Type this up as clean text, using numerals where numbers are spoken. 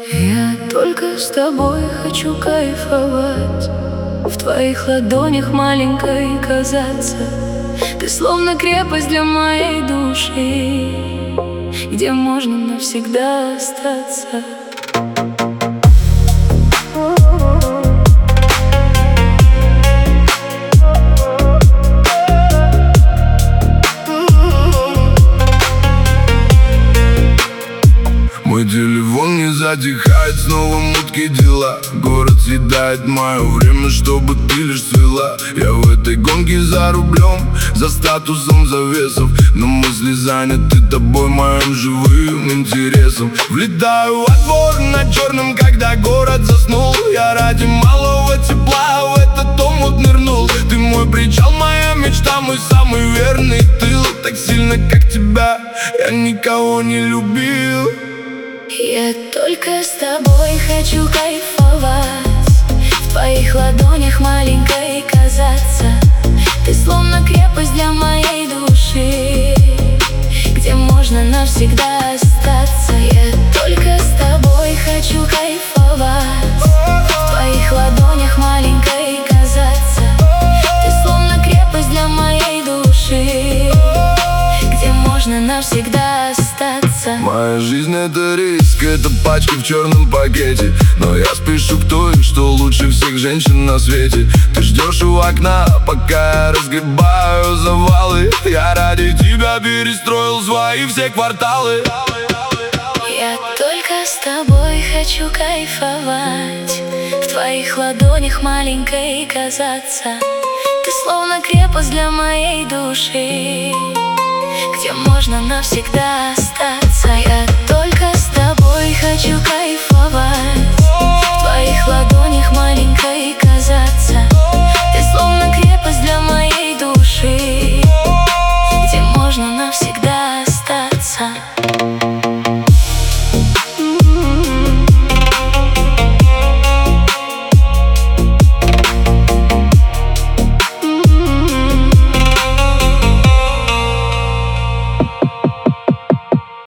Я только с тобой хочу кайфовать, в твоих ладонях маленькой казаться. Ты словно крепость для моей души, где можно навсегда остаться. Мой телефон не затихает, снова мутки дела. Город съедает мое время, чтобы ты лишь цвела. Я в этой гонке за рублем, за статусом, за весом, но мысли заняты тобой, моим живым интересом. Влетаю во двор на черном, когда город заснул. Я ради малого тепла в этот омут нырнул. Ты мой причал, моя мечта, мой самый верный тыл. Так сильно, как тебя, я никого не любил. Я только с тобой хочу кайфовать, в твоих ладонях маленькой казаться. Ты словно крепость для моей души, где можно навсегда остаться. Я только с тобой хочу кайфовать, в твоих ладонях маленькой казаться. Ты словно крепость для моей души, где можно навсегда остаться. Моя жизнь — это риск, это пачки в черном пакете, но я спешу к той, что лучше всех женщин на свете. Ты ждешь у окна, пока я разгребаю завалы. Я ради тебя перестроил свои все кварталы. Я только с тобой хочу кайфовать, в твоих ладонях маленькой казаться. Ты словно крепость для моей души, где можно навсегда остаться. Я только с тобой хочу кайфовать.